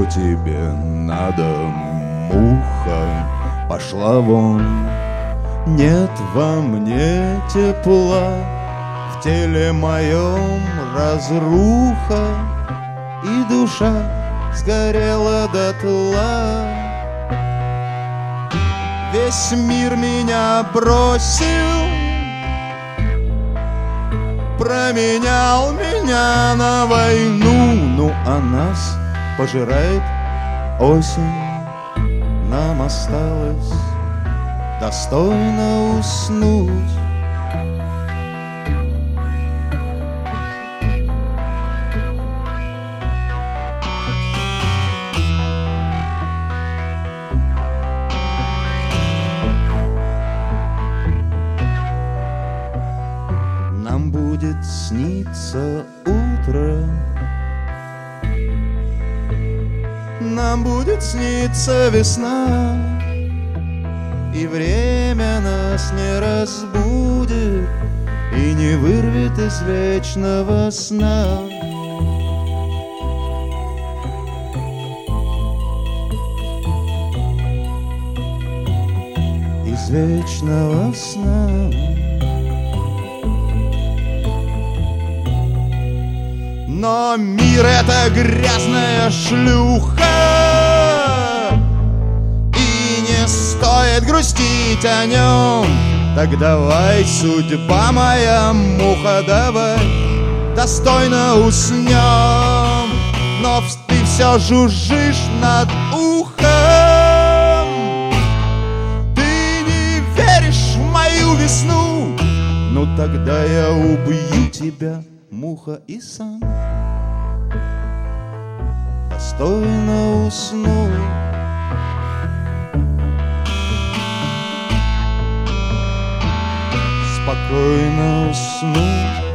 что тебе надо, муха? Пошла вон. Нет во мне тепла, в теле моем разруха, и душа сгорела дотла. Весь мир меня бросил, променял меня на войну. Ну а нас пожирает осень, нам осталось достойно уснуть. Нам будет сниться утро, нам будет сниться весна, и время нас не разбудит и не вырвет из вечного сна. Из вечного сна. Но мир — это грязная шлюха, и не стоит грустить о нем. Так давай, судьба моя, муха, давай достойно уснем. Но ты все жужжишь над ухом, ты не веришь в мою весну. Ну тогда я убью тебя, муха, и сам достойно усну. Спокойно усну.